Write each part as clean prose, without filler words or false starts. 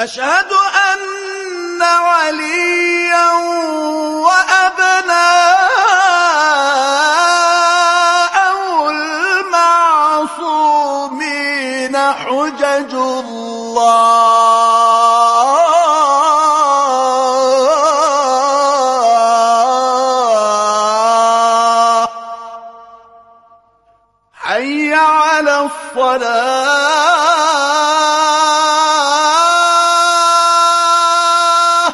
أشهد أن عليا وأبناءه المعصومين حجج الله. حي على الصلاة،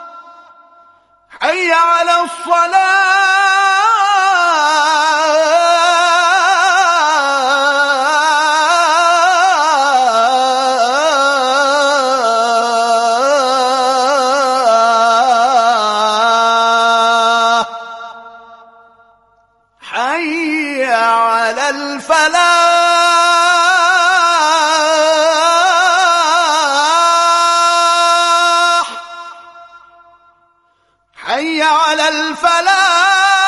حي على الصلاة. حي على الفلاح، حي على الفلاح.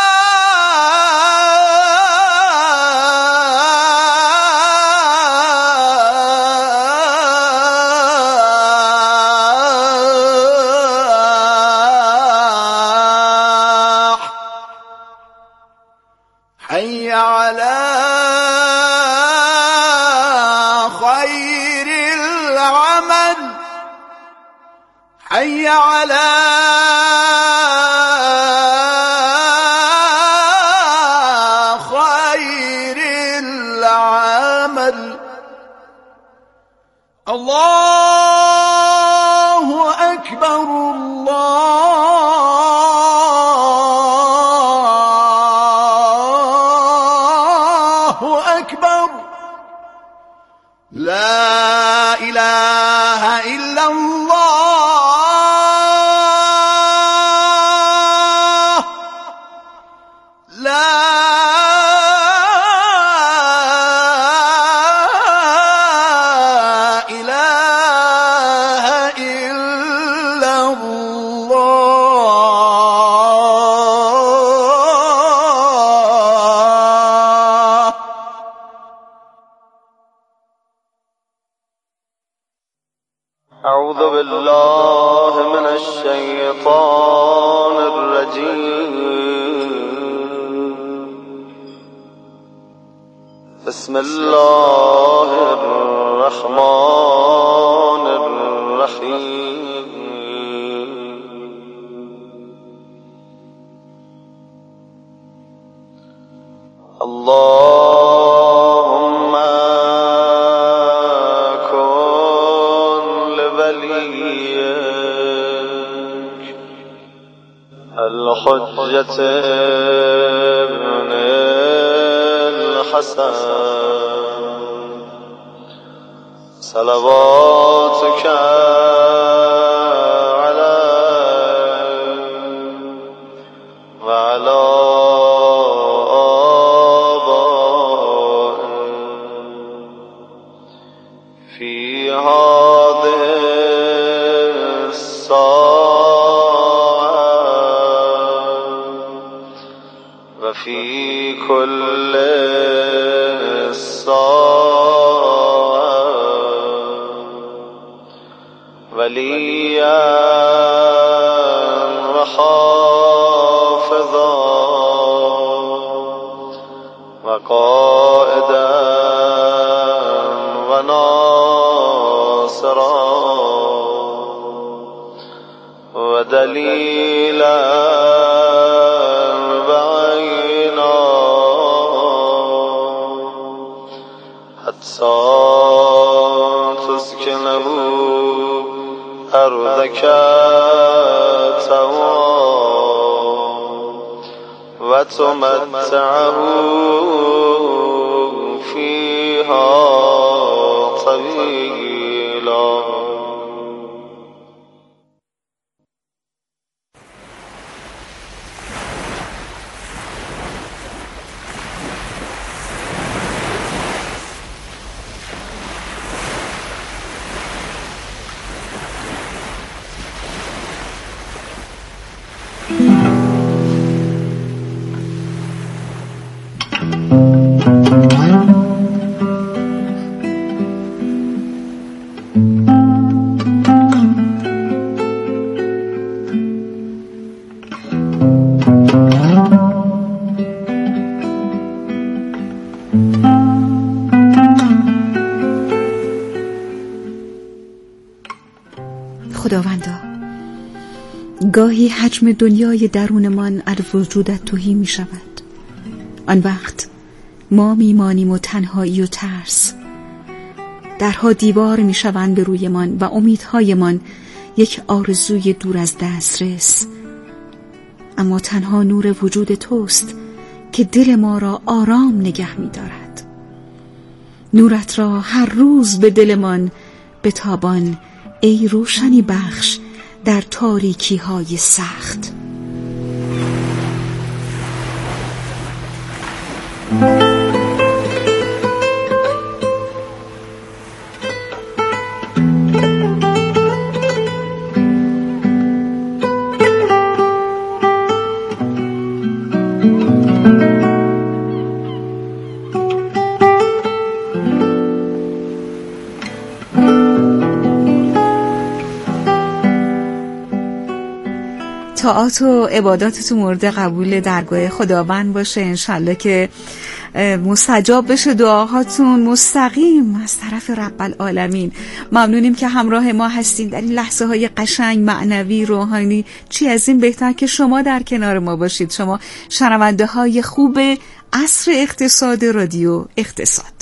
حي على خير العمل، حي على خير العمل. الله أكبر، الله أكبر. لا إله إلا الله، لا إله إلا الله. أعوذ بالله من الشيطان الرجيم. بسم الله الرحمن الرحيم. اللهم كن لوليك الحجة ابن الحسن صلواتك عليه وعلى آبائه في هذه الساعة وفي كل الساعة وليا وحافظا وقائدا وناصرا ودليلا وعينا حتى تسكنه أرضك طوعا وتمتعه فيها طويلا. خداوندا. گاهی حجم دنیای درونمان از وجودت تهی می شود. آن وقت ما میمانیم و تنهایی و ترس. درها دیوار می شوند به رویمان و امیدهایمان یک آرزوی دور از دسترس. اما تنها نور وجود توست که دل ما را آرام نگه می دارد. نورت را هر روز به دلمان بتابان ای روشنی بخش در تاریکی های سخت. طاعات و عباداتتون مورد قبول درگاه خداوند باشه. انشالله که مستجاب بشه دعاهاتون مستقیم از طرف رب العالمین. ممنونیم که همراه ما هستین در این لحظه های قشنگ، معنوی، روحانی. چی از این بهتر که شما در کنار ما باشید، شما شنونده های خوب عصر اقتصاد رادیو اقتصاد.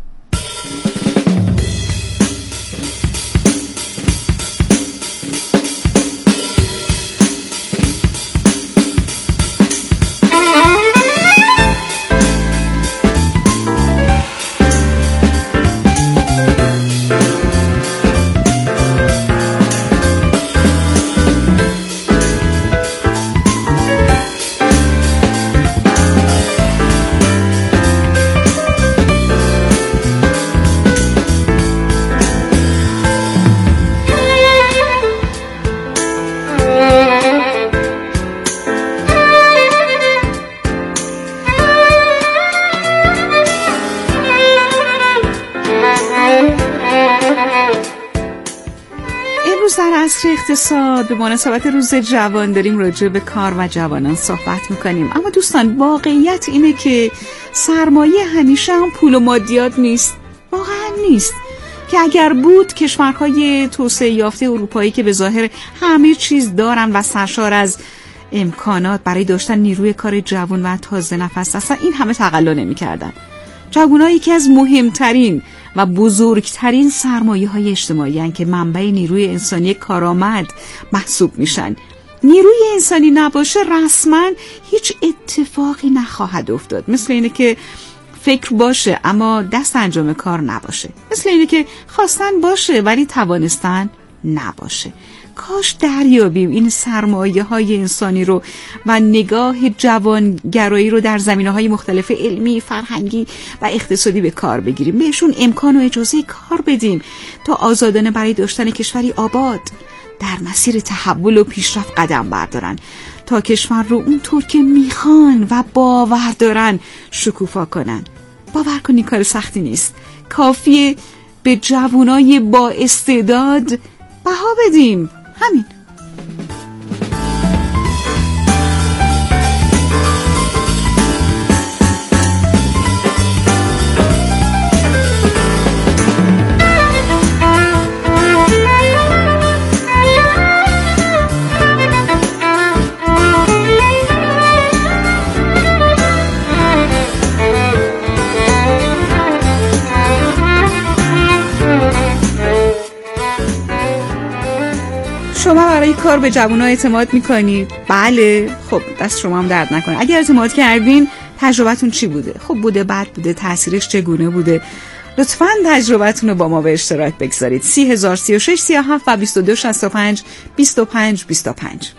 اقتصاد به مناسبت روز جوان داریم راجع به کار و جوانان صحبت میکنیم. اما دوستان، واقعیت اینه که سرمایه همیشه هم پول و مادیات نیست. واقعا نیست. که اگر بود کشورهای توسعه یافته اروپایی که به ظاهر همه چیز دارن و سرشار از امکانات برای داشتن نیروی کار جوان و تازه نفس، اصلا این همه تقلا نمی‌کردن. جوانایی که از مهمترین و بزرگترین سرمایه‌های اجتماعی هستند که منبع نیروی انسانی کارآمد محسوب میشن. نیروی انسانی نباشه رسما هیچ اتفاقی نخواهد افتاد. مثل اینه که فکر باشه اما دست انجام کار نباشه. مثل اینه که خواستن باشه ولی توانستن نباشه. کاش دریابیم این سرمایه‌های انسانی رو و نگاه جوانگرایی رو در زمینه‌های مختلف علمی، فرهنگی و اقتصادی به کار بگیریم. بهشون امکان و اجازه کار بدیم تا آزادانه برای داشتن کشوری آباد در مسیر تحول و پیشرفت قدم بردارن، تا کشور رو اونطور که میخوان و باور دارن شکوفا کنن. باور کنی کار سختی نیست. کافیه به جوانای با استعداد بها بدیم. همین. شما برای کار به جوان‌ها اعتماد میکنید؟ بله. خب دست شما هم درد نکنه. اگر اعتماد کردین تجربتون چی بوده؟ خوب بوده، بد بوده، تأثیرش چگونه بوده؟ لطفاً تجربتون رو با ما به اشتراک بگذارید. 30,036 37 و 22 65 25 25.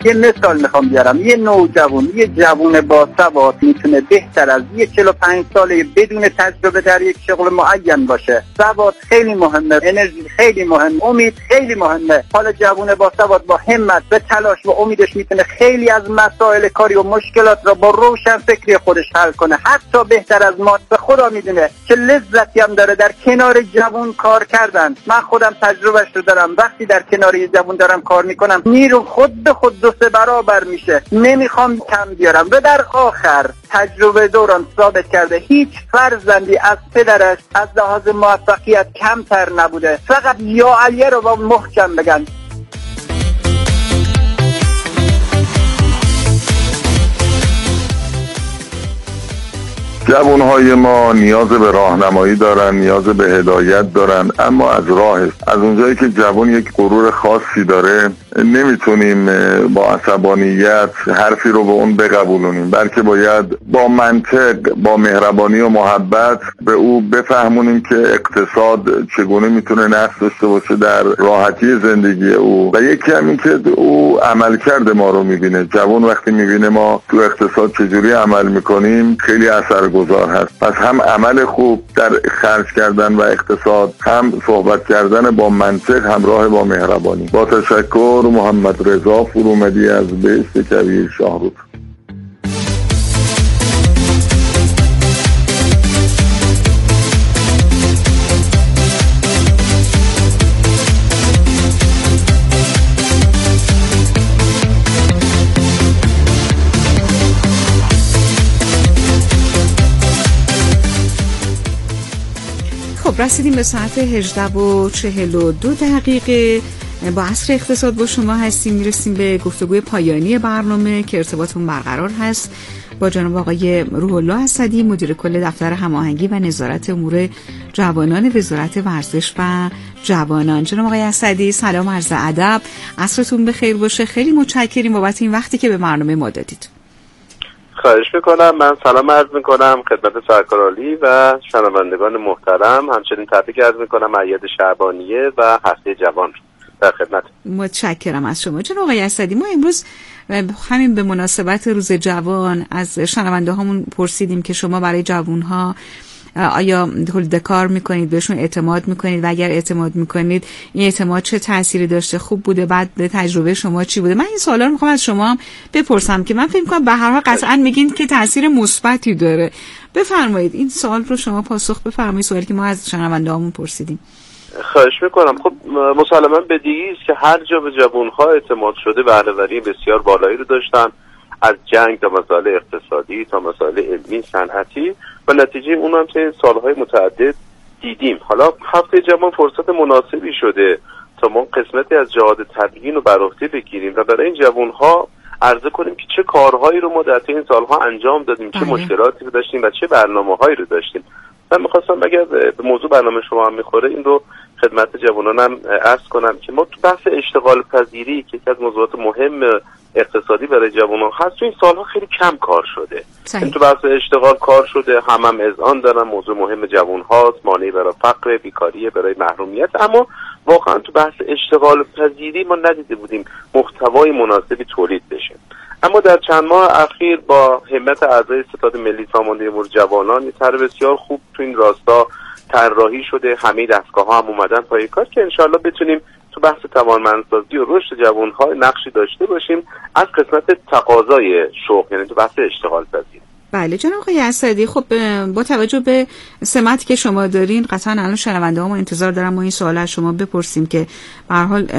یه مثال میخوام بیارم. یه نوجوان، یه جوان با سواد میتونه بهتر از یه 45 ساله بدون تجربه در یک شغل معین باشه. سواد خیلی مهمه، انرژی خیلی مهمه، امید خیلی مهمه. حالا جوان با سواد با همت به تلاش و امیدش میتونه خیلی از مسائل کاری و مشکلات را با روشن فکری خودش حل کنه، حتی بهتر از ما. به خدا میدونه چه لذتی هم داره در کنار جوان کار کردن. من خودم تجربهش رو دارم. وقتی در کنار یه جوان دارم کار میکنم نیرو خود به خود 2-3 برابر میشه. نمیخوام کم بیارم. و در آخر تجربه دوران ثابت کرده هیچ فرزندی از پدرش از لحاظ موفقیت کمتر نبوده. فقط یا علیه رو با محکم بگن. جوانهای ما نیاز به راهنمایی دارن، نیاز به هدایت دارن، اما از اونجایی که جوان یک غرور خاصی داره نمیتونیم با عصبانیت حرفی رو به اون بقبولونیم، بلکه باید با منطق، با مهربانی و محبت به او بفهمونیم که اقتصاد چگونه میتونه نقش داشته باشه در راحتی زندگی او. و یکی همین که او عملکرد ما رو میبینه. جوان وقتی میبینه ما تو اقتصاد چجوری عمل میکنیم خیلی اثرگذار هست. پس هم عمل خوب در خرج کردن و اقتصاد، هم صحبت کردن با منطق همراه با مهربانی. با تشکر. محمد رضا فرومدی از بهشت کویر شاهرود. خب رسیدیم به ساعت 18:42. با عصر اقتصاد با شما هستیم. میرسیم به گفتگوی پایانی برنامه که ارتباطمون برقرار هست با جناب آقای روح الله اسدی، مدیر کل دفتر هماهنگی و نظارت امور جوانان وزارت ورزش و جوانان. جناب آقای اسدی سلام، عرض ادب، عصرتون بخیر باشه. خیلی متشکریم بابت این وقتی که به برنامه ما دادید. خواهش میکنم. من سلام عرض میکنم خدمت سرکار عالی و شنوندگان محترم. همچنین تبریک عرض میکنم اعیاد شعبانیه و هفته جوان در خدمت. متشکرم از شما جناب آقای اسدی. ما امروز همین به مناسبت روز جوان از شنونده هامون پرسیدیم که شما برای جوانها آیا تولید کار میکنید، بهشون اعتماد میکنید و اگر اعتماد میکنید این اعتماد چه تأثیری داشته، خوب بوده، بعد تجربه شما چی بوده؟ من این سوالا رو میخوام از شما هم بپرسم که من فکر میکنم به هر حال قطعا میگین که تأثیر مثبتی داره. بفرمایید این سوال رو شما پاسخ بفرمایید، سوالی که ما از شنونده هامون پرسیدیم. خواهش میکنم. خب مسلماً بدیهی است که هر جا به جوانها اعتماد شده بهره‌وری بسیار بالایی رو داشتن، از جنگ تا مسائل اقتصادی تا مسائل علمی صنعتی، و نتیجه اون هم که سالهای متعدد دیدیم. حالا هفته جوان فرصت مناسبی شده تا ما قسمتی از جهاد تبیین رو بر عهده بگیریم و برای این جوانها عرضه کنیم که چه کارهایی رو ما در طی این سالها انجام دادیم، چه مشکلاتی رو داشتیم و چه برنامه‌هایی رو داشتیم. من می‌خواستم اگر به موضوع برنامه شما هم می‌خوره این رو خدمت جوانانم عرض کنم که ما تو بحث اشتغال پذیری که یکی از موضوعات مهم اقتصادی برای جوانان هست تو این سالها خیلی کم کار شده. این تو بحث اشتغال کار شده، هم اذعان دارن، موضوع مهم جوان هاست، مانعی برای فقر، بیکاری، برای محرومیت، اما واقعا تو بحث اشتغال پذیری ما ندیده بودیم محتوای مناسبی تولید بشه. اما در چند ماه اخیر با همت اعضای ستاد ملی ساماندهی امور جوانان یه طرح بسیار خوب تو این راستا طراحی شده. همه دستگاه‌ها هم اومدن پای کار که انشالله بتونیم تو بحث توانمندسازی و رشد جوان‌ها نقشی داشته باشیم از قسمت تقاضای شغل، یعنی تو بحث اشتغال پذیری. بله جناب آقای اسدی، خب با توجه به سمتی که شما دارین قطعا الان شنونده ها ما انتظار دارن ما این سوال از شما بپرسیم که به هر حال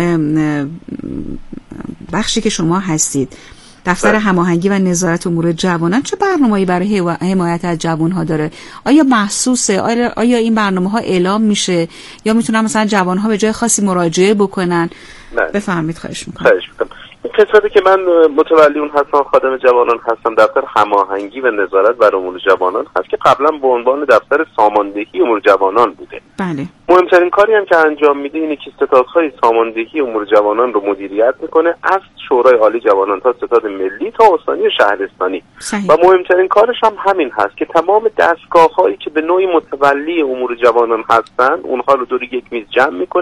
بخشی که شما هستید دفتر هماهنگی و نظارت امور جوانان چه برنامه‌ای برای حمایت از جوان‌ها داره؟ آیا محسوسه؟ آیا این برنامه‌ها اعلام میشه یا میتونن مثلا جوان‌ها به جای خاصی مراجعه بکنن؟ بفرمایید. خواهش می‌کنم. این قسمتی که من متولی اون هستم، خادم جوانان هستم، دفتر هماهنگی و نظارت بر امور جوانان هست که قبلا به عنوان دفتر ساماندهی امور جوانان بوده. بله. مهمترین کاری هم که انجام میده اینه که ستادهای ساماندهی امور جوانان رو مدیریت میکنه، از شورای عالی جوانان تا ستاد ملی تا استانی و شهرستانی. و مهمترین کارش هم همین هست که تمام دستگاه‌هایی که به نوعی متولی امور جوانان هستن اونها رو دور یک میز جمع میکنه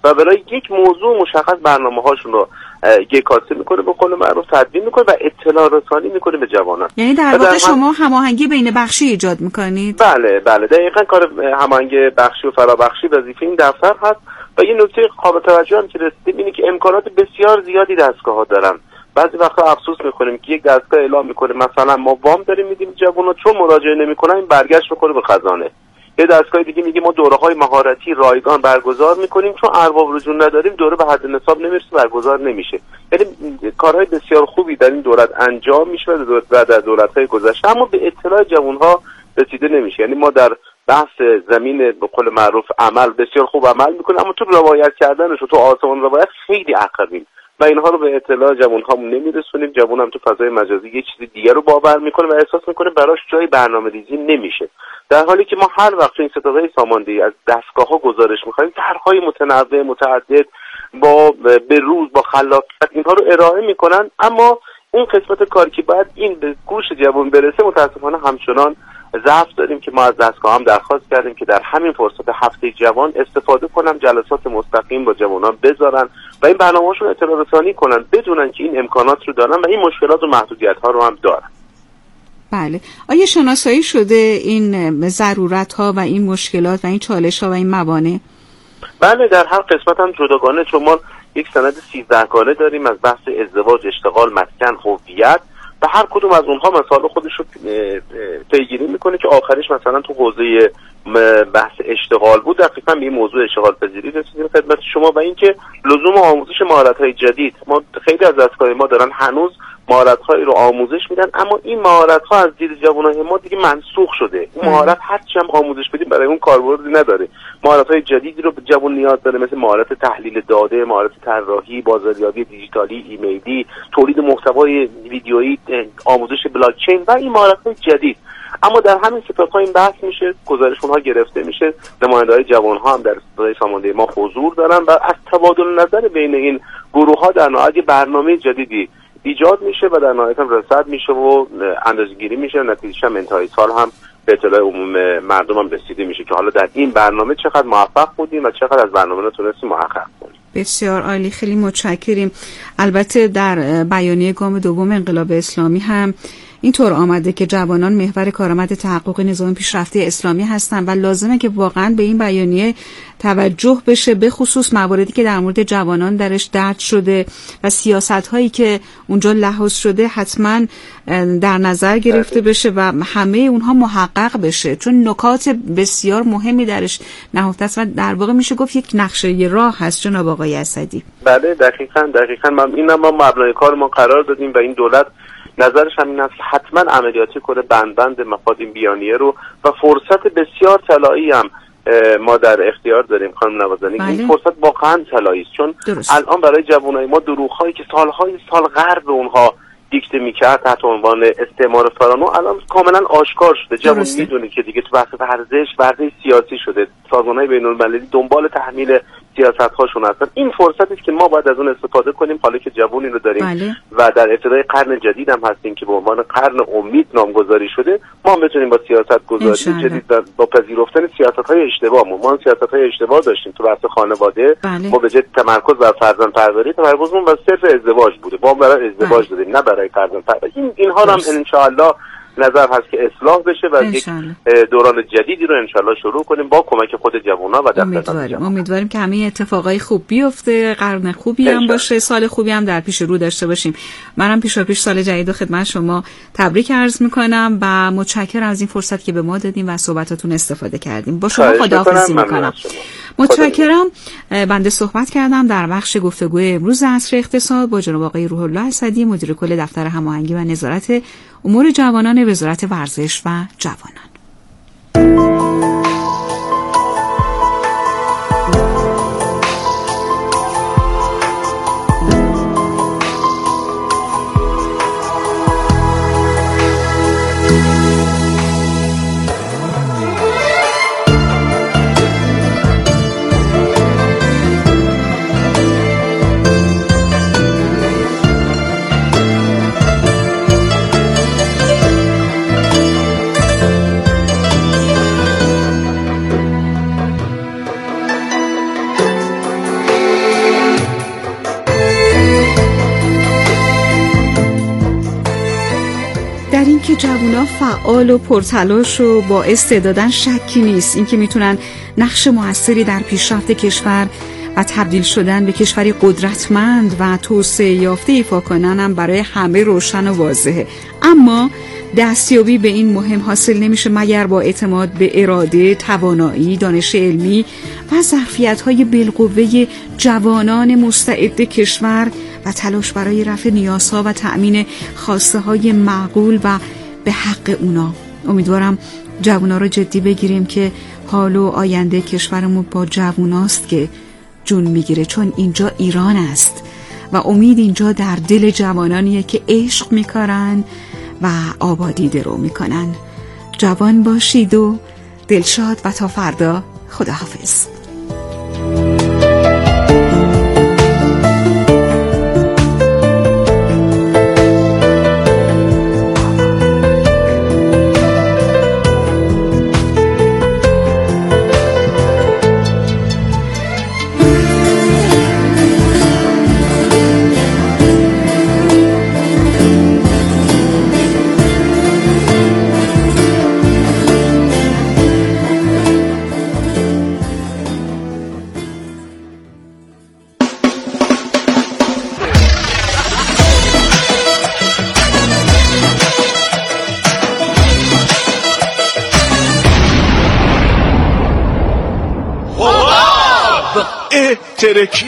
و برای یک موضوع مشخص برنامه‌هاشون رو یکاسه میکنه، به قول معروف تدوین میکنه و اطلاع رسانی میکنه به جوانان. یعنی در واقع شما هماهنگی بین بخشی ایجاد میکنید؟ بله دقیقاً کار هماهنگی بخشی و فرابخشی وظیفه این دفتر هست. و یه نکته قابل توجه هم که رسیدیم اینه که امکانات بسیار زیادی دستگاه‌ها دارن. بعضی وقتا افسوس میکنیم که یک دستگاه اعلام میکنه مثلا ما وام داریم میدیم جوونا، چون مراجعه نمیکنن این برگشت میکنه به خزانه. یه دستگاه دیگه میگه ما دوره‌های مهارتی رایگان برگزار میکنیم، چون ارباب رجوع نداریم دوره به حد نصاب نمیرسه، برگزار نمیشه. یعنی کارهای بسیار خوبی در این دولت انجام میشه و در دولت‌های گذشته، اما به اطلاع جوان‌ها رسیده نمیشه. یعنی ما در بحث زمین به قول معروف عمل بسیار خوب عمل میکنیم، اما تو روایت کردنش و تو آسمان روایت خیلی عقبیم و اینها رو به اطلاع جوان‌هامون نمیرسونیم. جوان هم تو فضای مجازی یه چیز دیگه رو باور میکنه و احساس میکنه براش جای برنامه‌ریزی نمیشه، در حالی که ما هر وقت این ستادهای ساماندهی از دستگاه‌ها گزارش می‌خوایم طرح‌های متنوع متعدد با به روز با خلاقیت اینها رو ارائه میکنن، اما اون قسمت کاری که باید این به گوش جوان برسه متاسفانه همچنان ضعف داریم که ما از دستگاه هم درخواست کردیم که در همین فرصت هفته جوان استفاده کنن، جلسات مستقیم با جوانان بذارن و این برنامه‌هاشون اطلاع رسانی کنن، بدونن که این امکانات رو دارن و این مشکلات و محدودیت‌ها رو هم دارن. بله. آیا شناسایی شده این ضرورت‌ها و این مشکلات و این چالش‌ها و این موانع؟ بله، در هر قسمت هم جداگانه، چون ما یک سند 13 گانه داریم از بحث ازدواج، اشتغال، مسکن، هویت و هر کدوم از اونها مسائل خودش رو پیگیری میکنه که آخرش مثلا تو حوزه بحث اشتغال بود، دقیقاً به این موضوع اشتغال پذیری رسیدیم خدمت شما و اینکه لزوم آموزش مهارت‌های جدید. ما خیلی از دستگاه ما دارن هنوز مهارت‌هایی رو آموزش میدن، اما این مهارت‌ها از دید جوانای ما دیگه منسوخ شده. این مهارت هرچی هم آموزش بدیم برای اون کاربردی نداره. مهارت‌های جدیدی رو جوان نیاز داره، مثل مهارت تحلیل داده، مهارت طراحی، بازاریابی دیجیتالی، ایمیلی، تولید محتوای ویدیویی، آموزش بلاکچین و این مهارت‌های جدید. اما در همین ستادها این بحث میشه، گزارش‌ها گرفته میشه، نماینده‌های جوان‌ها هم در ستادهای ساماندهی ما حضور دارن و از تبادل نظر بین این گروه‌ها در نهایت برنامه جدیدی ایجاد میشه و در نهایت هم رصد میشه و اندازه‌گیری میشه، نتیجه‌اش هم انتهای سال هم به اطلاع عموم مردم هم رسیده میشه که حالا در این برنامه چقدر موفق بودیم و چقدر از برنامه رو تونستیم محقق کنیم. بسیار عالی، خیلی متشکریم. البته در بیانیه گام دوم انقلاب اسلامی هم اینطور آمده که جوانان محور کارآمد تحقق نظام پیشرفته اسلامی هستند و لازمه که واقعا به این بیانیه توجه بشه، به خصوص مواردی که در مورد جوانان درش درج شده و سیاست‌هایی که اونجا لحاظ شده حتما در نظر گرفته بشه و همه اونها محقق بشه، چون نکات بسیار مهمی درش نهفته است و در واقع میشه گفت یک نقشه راه هست. جناب آقای اسدی. بله دقیقاً ما مبنای کار ما قرار دادیم و این دولت نظرش هم این است حتما عملیاتی کنه بند مفاد این بیانیه رو و فرصت بسیار طلایی هم ما در اختیار داریم خانم نوازنی. این فرصت واقعا طلایی است، چون الان برای جوانای ما دروغ‌هایی که سالهای سال غرب اونها دیکته میکرد تحت عنوان استعمار فرانو الان کاملا آشکار شده. جوان میدونه که دیگه تو بحث ورزش سیاسی شده، سازمان‌های بین‌المللی دنبال تحمیل سیاست‌هاشون هستن. این فرصتی است که ما باید از اون استفاده کنیم حالا که جوونی رو داریم و در ابتدای قرن جدید هم هستیم که به عنوان قرن امید نامگذاری شده. ما بتونیم با سیاست گذاری جدید با پذیرفتن سیاست‌های اشتباهمون، ما سیاست‌های اشتباه داشتیم تو بحث خانواده، ما به جای تمرکز بر فرزندپروری تمرکزمون بر صرف ازدواج بوده، ما برای ازدواج دادیم نه برای فرزندپروری. اینها هم انشاءالله نظر هست که اصلاح بشه و یک دوران جدیدی رو انشالله شروع کنیم با کمک خود جوان‌ها و دفتر. امیدواریم که همه اتفاقای خوب بیفته، قرن خوبی هم باشه، سال خوبی هم در پیش رو داشته باشیم. منم پیش سال جدید و خدمت شما تبریک عرض میکنم و متشکرم از این فرصت که به ما دادیم و صحبتاتون استفاده کردیم. با شما خداحافظی میکنم. متشکرم. بنده صحبت کردم در بخش گفتگوی امروز عصر اقتصاد با جناب آقای روح الله اسدی، مدیر کل دفتر هماهنگی و نظارت امور جوانان وزارت ورزش و جوانان. اینکه جوونا فعال و پرتلاش و با استعدادن شکی نیست. اینکه میتونن نقش موثری در پیشرفت کشور و تبدیل شدن به کشوری قدرتمند و توسعه یافته ایفا کنن هم برای همه روشن و واضحه. اما دستیابی به این مهم حاصل نمیشه مگر با اعتماد به اراده، توانایی، دانش علمی و ظرفیت‌های بالقوه جوانان مستعد کشور و تلاش برای رفع نیازها و تأمین خواسته‌های معقول و به حق اونا. امیدوارم جوونا رو جدی بگیریم که حال و آینده کشورمون با جووناست که جون میگیره، چون اینجا ایران است و امید اینجا در دل جوانانیه که عشق میکارن و آبادی درو میکنن. جوان باشید و دلشاد و تا فردا. خداحافظ. ترکی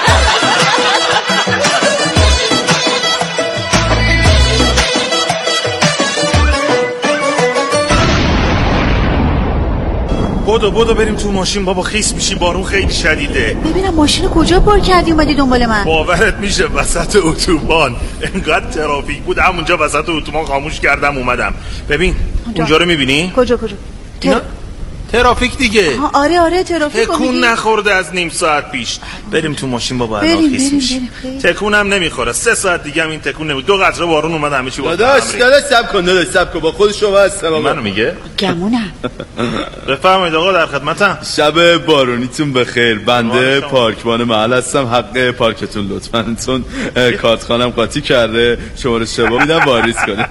بدو بریم تو ماشین بابا، خیس میشی، بارون خیلی شدیده. ببینم ماشین کجا پارک کردی اومدی دنبال من؟ باورت میشه وسط اتوبان انقدر ترافیک بود همونجا وسط اتوبان خاموش کردم اومدم. ببین اونجا رو میبینی؟ کجا؟ ترافیک دیگه. آره ترافیک. تکون نخورده از نیم ساعت پیش. بریم تو ماشین بابا، الان خیس میشی. تکونم نمیخوره. 3 ساعت دیگه هم این تکون نمیاد. 2 قطره بارون اومد همه چی بود. داداش صبر کن با خودش رو هستم. منو میگه؟ گمونم. بفرمایید آقا، در خدمتم. شب بارونیتون بخیر. بنده پارکبان محل هستم. حق پارکتون لطفاً، چون کارتخانم قاطی کرده. شماره شبا میدم واریز کنه.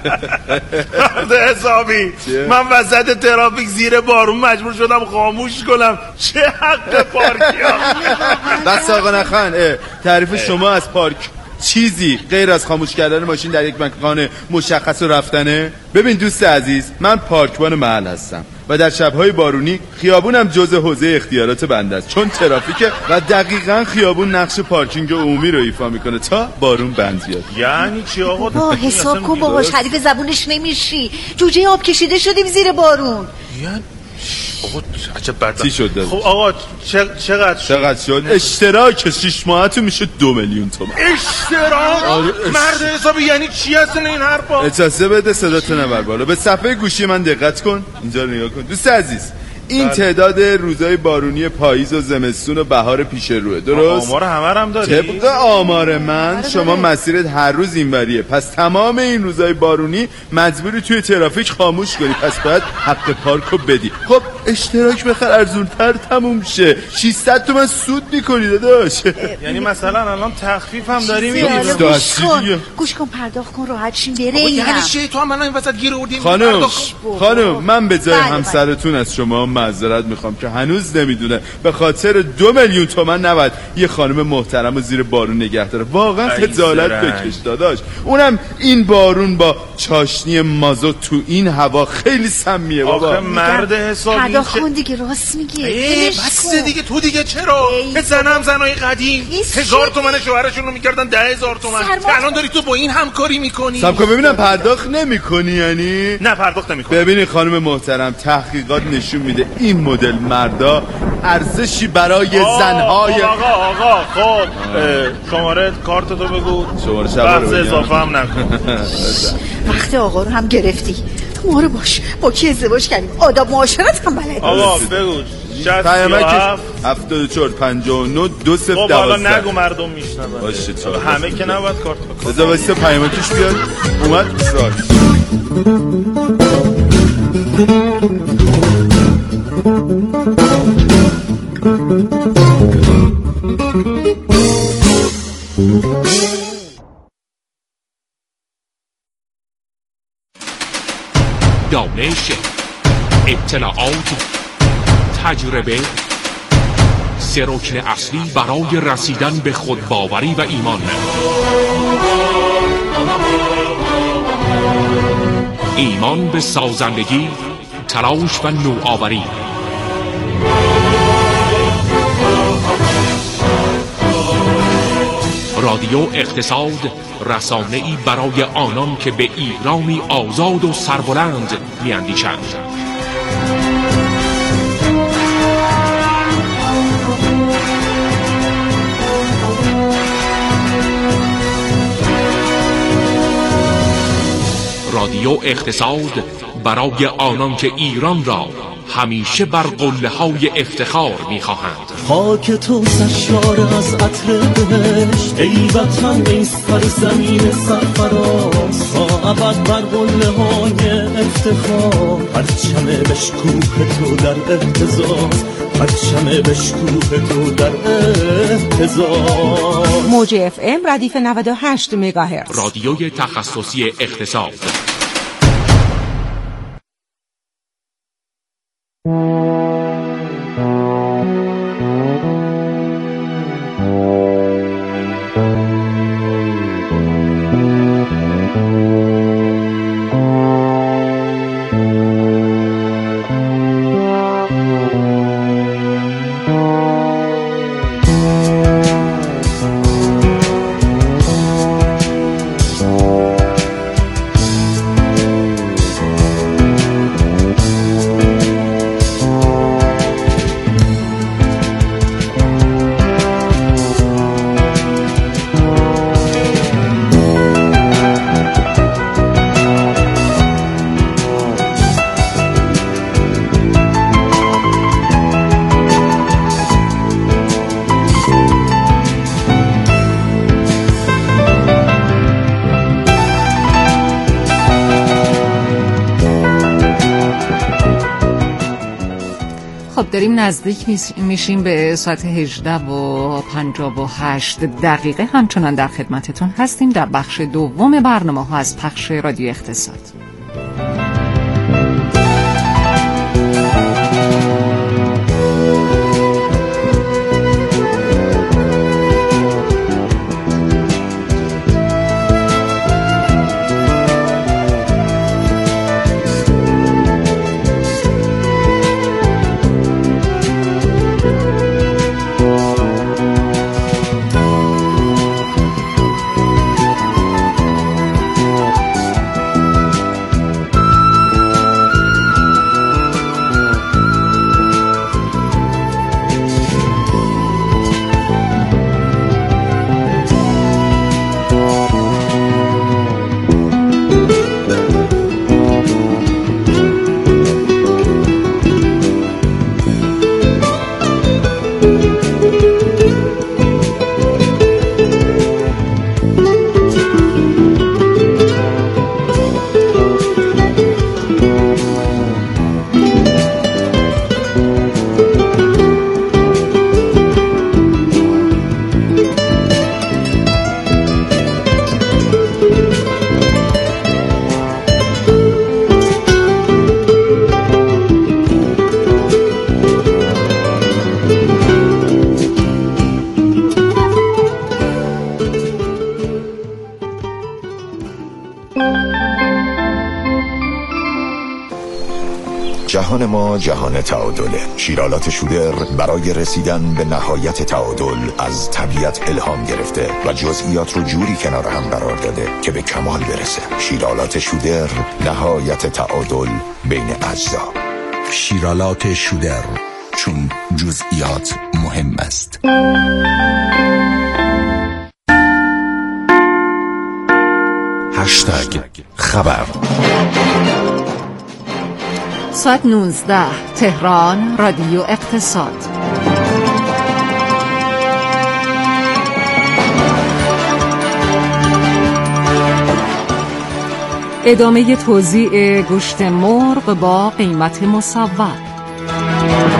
حسابی من وسط ترافیک زیر بارون مجبور شدم خاموش کنم. چه حق پارکیا. بس آقا نخن. تعریف شما از پارک چیزی غیر از خاموش کردن ماشین در یک مکان مشخص و رفتنه؟ ببین دوست عزیز، من پارکبان محل هستم و در شب‌های بارونی خیابونم جزء حوزه اختیارات بنده است، چون ترافیکه و دقیقاً خیابون نقش پارکینگ عمومی رو ایفا میکنه تا بارون بند بیاد. یعنی چی آقا؟ حساب کن بابا، شریف زبونش نمیشی. جوجه آب کشیده شدیم زیر بارون. یعنی آقا عجب بدبخت. چی شد داداش؟ خب آقا چقدر شد؟ اشتراک 6 ماهتون میشه 2 میلیون تومان. اشتراک؟ مرد حسابی یعنی چی اصلا این حرفا؟ اجازه بده صداتو نبر بالا. به صفحه گوشی من دقت کن. اینجا رو نگاه کن دوست عزیز. این تعداد روزهای بارونی پاییز و زمستون و بهار پیش روه، درست؟ آمار همه هم داری؟ طبق آمار من شما مسیرت هر روز اینوریه، پس تمام این روزهای بارونی مجبوری توی ترافیک خاموش کنی، پس باید حق پارکو بدی. خب اشتراک بخر ارزونتر تموم شه. 600 تومن سود میکنی داداش. یعنی مثلا الان تخفیف هم داری میدی؟ گوش کن پرداخت کن راحت شین بره. یعنی چی تو هم الان این وسط گیر آوردی؟ خانم من به جای همسرتون از شما معذرت میخوام که هنوز نمیدونه به خاطر 2 میلیون تومان نباید یه خانم محترم زیر بارون نگه داره. واقعا خجالت بکش داداش. اونم این بارون با چاشنی مازوت تو این هوا خیلی سمیه بابا. آخه مرد حسابی پرداخت کن دیگه، راست میگه. بس دیگه. تو دیگه چرا؟ زنای قدیم 1000 تومن شوهرشون رو میکردن 10,000 تومن. الان داری تو با این همکاری میکنی؟ صبر کن ببینم پرداخت نمیکنی یعنی؟ نه پرداخت نمیکنی. ببینید خانم محترم، تحقیقات نشون میده این مدل مردا ارزشی برای زنهای. آقا خب شماره کارتتو بگو. شماره شب رو بگم. اضافه هم نکن. وقت آقا رو هم گرفتی. تو ما رو باش با کی ازدواج کردیم؟ آداب معاشرت هم بلد. آقا بگو 74 59 2012. خب حالا نگو مردم میشنون. باشه چرا همه که نباید کارت بکنن. بذار واسه پیامکش بیاد. اومد راست. دانش، اطلاعات، تجربه، سه رکن اصلی برای رسیدن به خودباوری و ایمان. ایمان به سازندگی، تلاش و نوآوری. رادیو اقتصاد، رسانه‌ای برای آنان که به ایرانی آزاد و سربلند می‌اندیشند. رادیو اقتصاد برای آنان که ایران را همیشه بر قله‌های افتخار می‌خواهند. خاک تو سرشار از عطر بهشت، ای وطن ای سرزمین سرفراز، تا ابد بر قله‌های افتخار، پرچم بشکوه تو در اهتزاز، پرچم بشکوه تو در اهتزاز. موج اف ام ردیف 98 مگاهرتز، رادیوی تخصصی اقتصاد. داریم نزدیک میشیم به ساعت 18:58 همچنان در خدمتتون هستیم در بخش دوم برنامه ها از پخش رادیو اقتصاد. جهان ما جهان تعادله. شیرالات شودر برای رسیدن به نهایت تعادل از طبیعت الهام گرفته و جزئیات رو جوری کنار هم قرار داده که به کمال برسه. شیرالات شودر، نهایت تعادل بین اجزا. شیرالات شودر، چون جزئیات مهم است. هشتگ خبر. ساعت 19 تهران، رادیو اقتصاد. ادامه توزیع گوشت مرغ با قیمت مصور.